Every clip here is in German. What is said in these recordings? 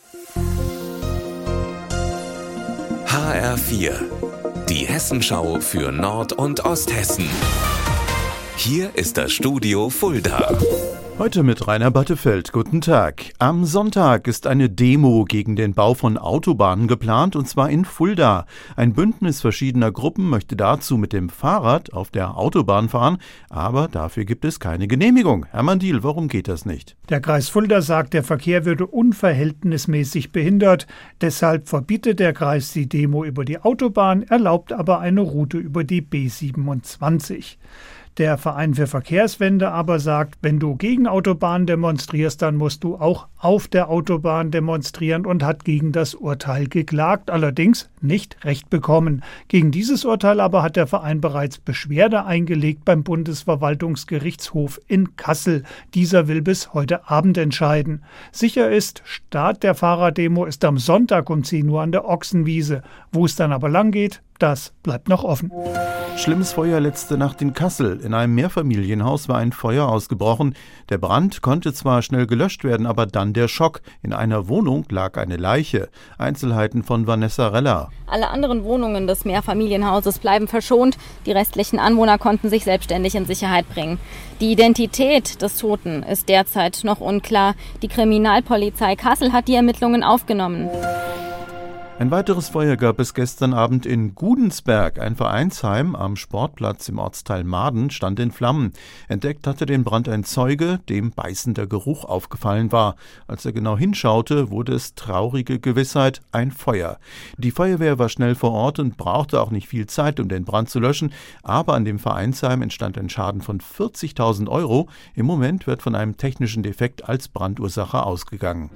HR4, die Hessenschau für Nord- und Osthessen. Hier ist das Studio Fulda. Heute mit Rainer Battefeld. Guten Tag. Am Sonntag ist eine Demo gegen den Bau von Autobahnen geplant, und zwar in Fulda. Ein Bündnis verschiedener Gruppen möchte dazu mit dem Fahrrad auf der Autobahn fahren, aber dafür gibt es keine Genehmigung. Herr Mandil, warum geht das nicht? Der Kreis Fulda sagt, der Verkehr würde unverhältnismäßig behindert. Deshalb verbietet der Kreis die Demo über die Autobahn, erlaubt aber eine Route über die B27. Der Verein für Verkehrswende aber sagt, wenn du gegen Autobahnen demonstrierst, dann musst du auch auf der Autobahn demonstrieren und hat gegen das Urteil geklagt, allerdings nicht Recht bekommen. Gegen dieses Urteil aber hat der Verein bereits Beschwerde eingelegt beim Bundesverwaltungsgerichtshof in Kassel. Dieser will bis heute Abend entscheiden. Sicher ist, Start der Fahrraddemo ist am Sonntag um 10 Uhr an der Ochsenwiese. Wo es dann aber lang geht, das bleibt noch offen. Schlimmes Feuer letzte Nacht in Kassel. In einem Mehrfamilienhaus war ein Feuer ausgebrochen. Der Brand konnte zwar schnell gelöscht werden, aber dann der Schock. In einer Wohnung lag eine Leiche. Einzelheiten von Vanessa Reller. Alle anderen Wohnungen des Mehrfamilienhauses bleiben verschont. Die restlichen Anwohner konnten sich selbstständig in Sicherheit bringen. Die Identität des Toten ist derzeit noch unklar. Die Kriminalpolizei Kassel hat die Ermittlungen aufgenommen. Ein weiteres Feuer gab es gestern Abend in Gudensberg. Ein Vereinsheim am Sportplatz im Ortsteil Maden stand in Flammen. Entdeckt hatte den Brand ein Zeuge, dem beißender Geruch aufgefallen war. Als er genau hinschaute, wurde es traurige Gewissheit: ein Feuer. Die Feuerwehr war schnell vor Ort und brauchte auch nicht viel Zeit, um den Brand zu löschen. Aber an dem Vereinsheim entstand ein Schaden von 40.000 €. Im Moment wird von einem technischen Defekt als Brandursache ausgegangen.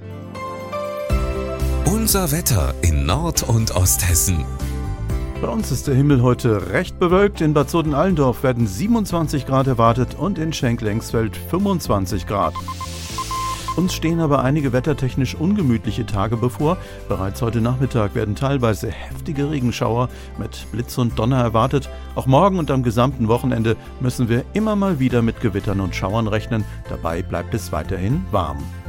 Unser Wetter in Nord- und Osthessen. Bei uns ist der Himmel heute recht bewölkt. In Bad Soden-Allendorf werden 27 Grad erwartet und in Schenk-Lengsfeld 25 Grad. Uns stehen aber einige wettertechnisch ungemütliche Tage bevor. Bereits heute Nachmittag werden teilweise heftige Regenschauer mit Blitz und Donner erwartet. Auch morgen und am gesamten Wochenende müssen wir immer mal wieder mit Gewittern und Schauern rechnen. Dabei bleibt es weiterhin warm.